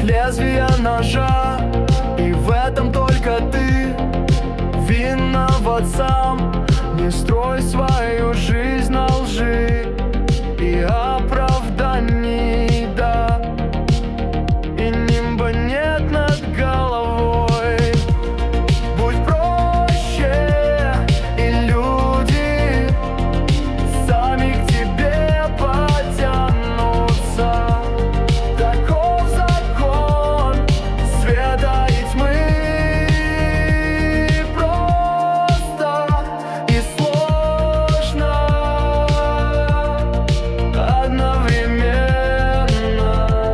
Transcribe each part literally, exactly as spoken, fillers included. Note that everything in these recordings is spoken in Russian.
лезвия ножа, и в этом только ты виноват сам. Не строй свою жизнь на лжи и оправданий, да, и нимба нет над головой. Будь проще, и люди сами к тебе потянутся. Таков закон света и тьмы. Просто и сложно одновременно.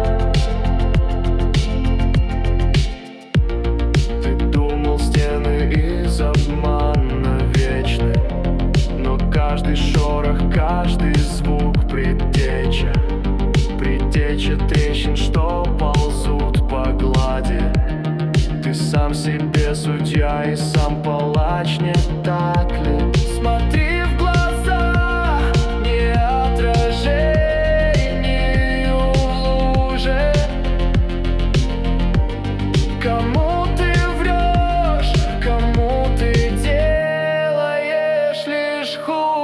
Ты думал, стены из обмана вечны, но каждый шорох, каждый звук предтеча, предтеча трещин, что ползут по глади. Ты сам себе судья и сам палач, не так ли? Смотри в глаза, не отражению в луже. Кому ты врешь, кому ты делаешь лишь хуже.